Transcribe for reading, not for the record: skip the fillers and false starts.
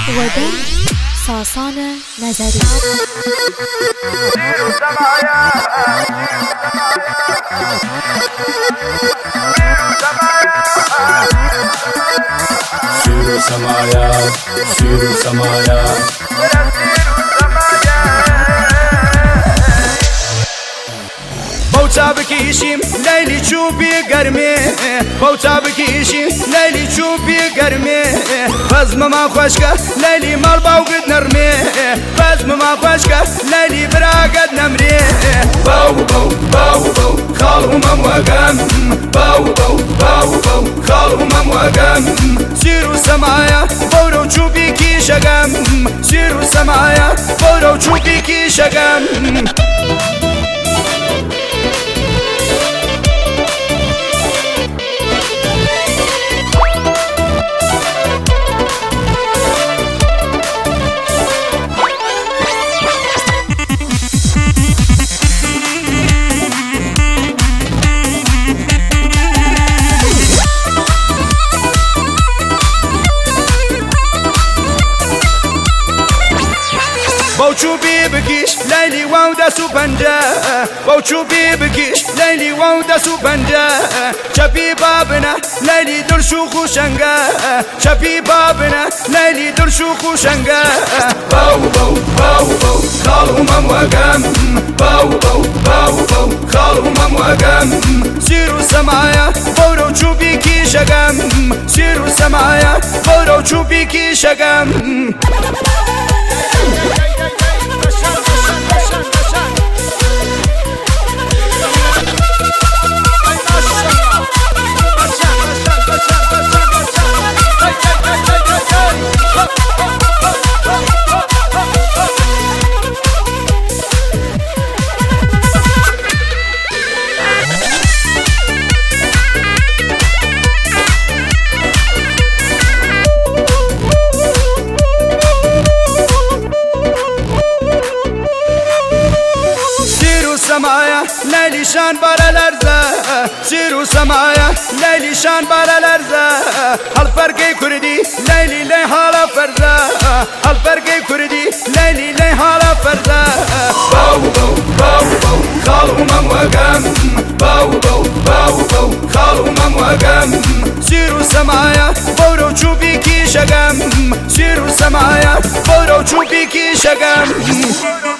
ودن ساسان نظری شیر سمایا شیر سمایا بوتا بکیشیم لیلی چوبی گرمه بوتا بکیشیم لیلی چوبی گرمه فزم ما خوشکه لیلی مال باوگد نرمه فزم ما خوشکه لیلی براگد نمره باو باو باو باو خالهم وقام باو باو باو باو خالهم وقام سيروا سمايا بورو چوبی کی شگم سيروا سمايا بورو چوبی کی شگم چوبی بکیش لیلی واو دستو پنجه باو چوبی بکیش لیلی واو دستو پنجه چپی بابنا لیلی درشو خوشنگه چپی بابنا لیلی درشو خوشنگه باو باو باو باو خالهم وقام باو باو باو باو خالهم وقام سيروا سمايا بورو چوبی کی شگم سيروا سمايا بورو چوبی کی شگم سمایا لیلی شان بارا لرزه سيروا سمایا لیلی شان بارا لرزه هل فرقی کردی لیلی لی حالا فرزه هل فرقی کردی لیلی لی حالا فرزه باو باو باو باو خالهم وقام باو باو باو باو خالهم وقام سيروا سمایا بورو چوبی کی شگم سيروا سمایا بورو چوبی کی شگم